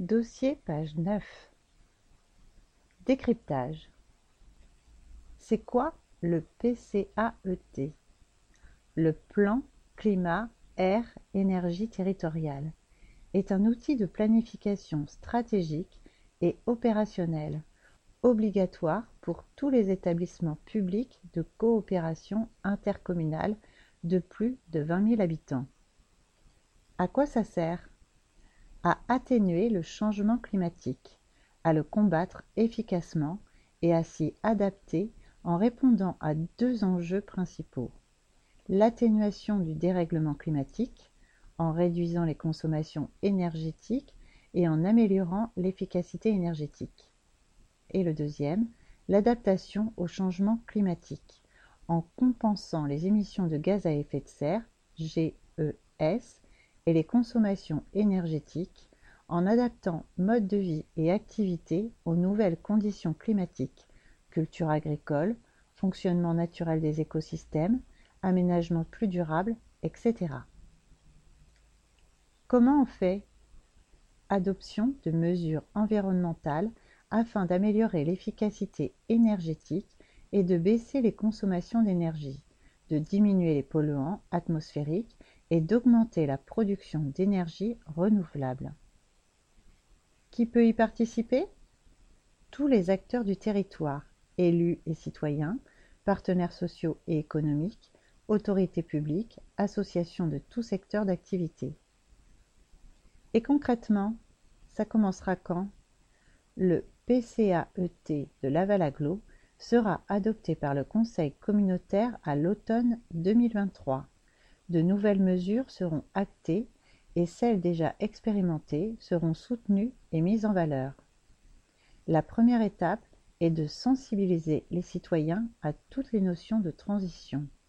Dossier page 9. Décryptage. C'est quoi le PCAET? Le plan climat-air-énergie territorial est un outil de planification stratégique et opérationnel obligatoire pour tous les établissements publics de coopération intercommunale de plus de 20 000 habitants. À quoi ça sert? À atténuer le changement climatique, à le combattre efficacement et à s'y adapter en répondant à deux enjeux principaux: l'atténuation du dérèglement climatique, en réduisant les consommations énergétiques et en améliorant l'efficacité énergétique. Et le deuxième, l'adaptation au changement climatique, en compensant les émissions de gaz à effet de serre, GES, et les consommations énergétiques, en adaptant mode de vie et activité aux nouvelles conditions climatiques, culture agricole, fonctionnement naturel des écosystèmes, aménagement plus durable, etc. Comment on fait? Adoption de mesures environnementales afin d'améliorer l'efficacité énergétique et de baisser les consommations d'énergie, de diminuer les polluants atmosphériques et d'augmenter la production d'énergie renouvelable. Qui peut y participer? Tous les acteurs du territoire, élus et citoyens, partenaires sociaux et économiques, autorités publiques, associations de tout secteur d'activité. Et concrètement, ça commencera quand? Le PCAET de Laval-Agglo sera adopté par le Conseil communautaire à l'automne 2023. De nouvelles mesures seront actées et celles déjà expérimentées seront soutenues et mises en valeur. La première étape est de sensibiliser les citoyens à toutes les notions de transition.